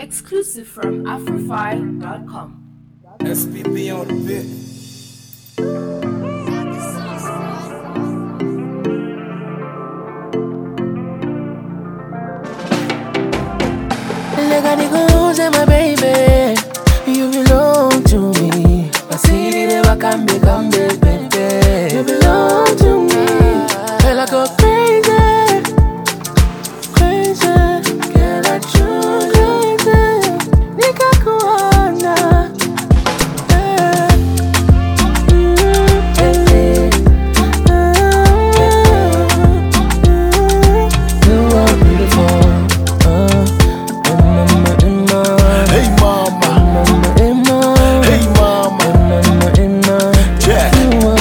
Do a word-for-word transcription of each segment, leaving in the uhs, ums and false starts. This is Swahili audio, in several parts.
Exclusive from Afrofy dot com. S P B on the bit. Like I go say my baby, you belong to me. I see the never can be, come baby. You belong to me. Girl, I go crazy, crazy. Girl, I choose crazy. Nika kuona, eh, mm, eh, eh, eh. You are beautiful. Hey mama, hey mama, Jack.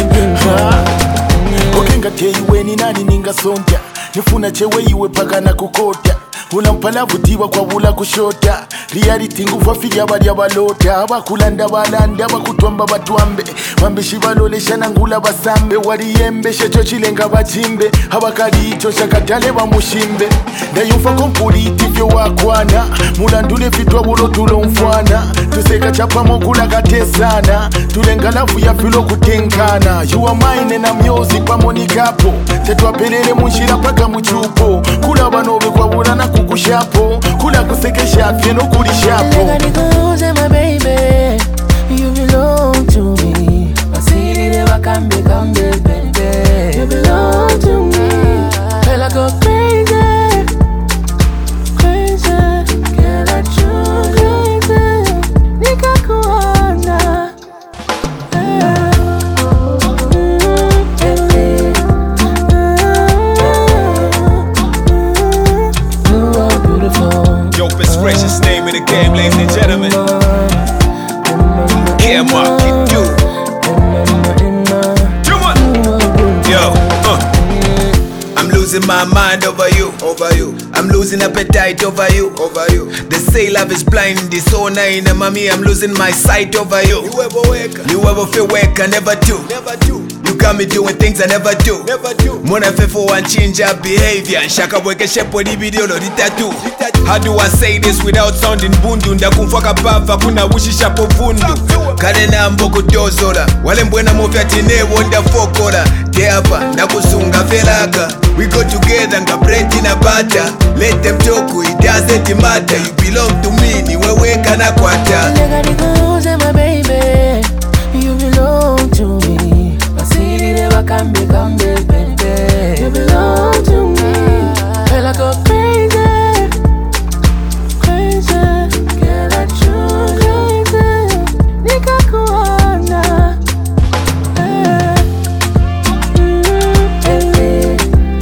Okenga teiwe ni nani ninga sonja nifuna chewe iwe paka na kukota unampala vutiwa kwa bula kushota reality nguva fija bali abalota abakulanda balanda bakutwamba batwambe bambishi balolesha nangula basambe waliyembe shecho chilenga bachimbe abakali icho shakatale bamushimbe ndayumva kompuliti vyo wakwana mulandule fitwa bulo tulomfwana tuseka chapa mokula katesana tulenga lafu ya filo kutenkana you are mine na music pamonikapo tetwapelele munjira paka muchupo kula banobe kwa bula na kukushapo kula kusekesha fyeno kulishapo Like I go say my baby, you belong to me. I see the never can be, come baby. You belong to me. Girl, I go crazy, crazy. Girl, I choose crazy. Nika kuona, eh, mm, eh, eh, eh. You are beautiful. Dopest, freshest name in the game, ladies and gentlemen. Yeah, Mark, you do. Come on. Yo, uh. I'm losing my mind over you, over you. I'm losing appetite over you, over you. They say love is blind, disown in a mommy. I'm losing my sight over you. You ever wake? You ever feel wake? I never do, never do. You got me doing things I never do, never do. Mwana fefo and change your behavior. Shaka weke shepo di video lo di tattoo. How do I say this without sounding bundu? Ndakumfaka pava kuna wishisha povundu. Karena mboko dozola wale mbwena mofya tine wonda fokola. Teapa nakusunga felaka. We go together nga bread in a butter. Let them talk, it doesn't matter. You belong to me, ni wewe kana kwata. Like I go say my baby, you belong to me. I see the never can be, come baby. You belong to me. Girl, I go crazy, crazy. Girl, I choose crazy. Nika kuona, eh, mm, eh, eh,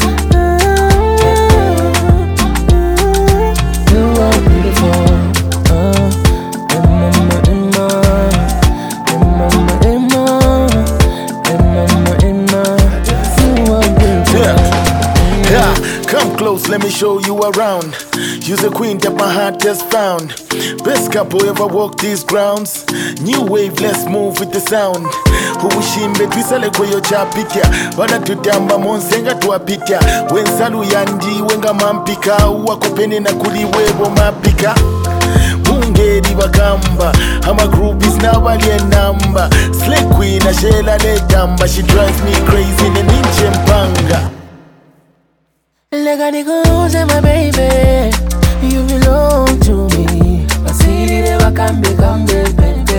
eh. You are beautiful. Uh, Emma, Emma, Emma, Emma, Emma, Emma, you are beautiful. Yeah. Yeah, come close, let me show you around. You're the queen that my heart has found. Best couple ever walk these grounds. New wave, let's move with the sound. Ubushimbe twisale kweyo chapitya bana tutamba monsenga tuapitya wensalu yandi wenga mampika uwakopene na kuliwebo mapika Mungeri bakamba ama groupies na bali number Slay queen a shela letamba she drives me crazy ne ninche mpanga. Like I go say my baby, you belong to me. I see the never can be, come baby.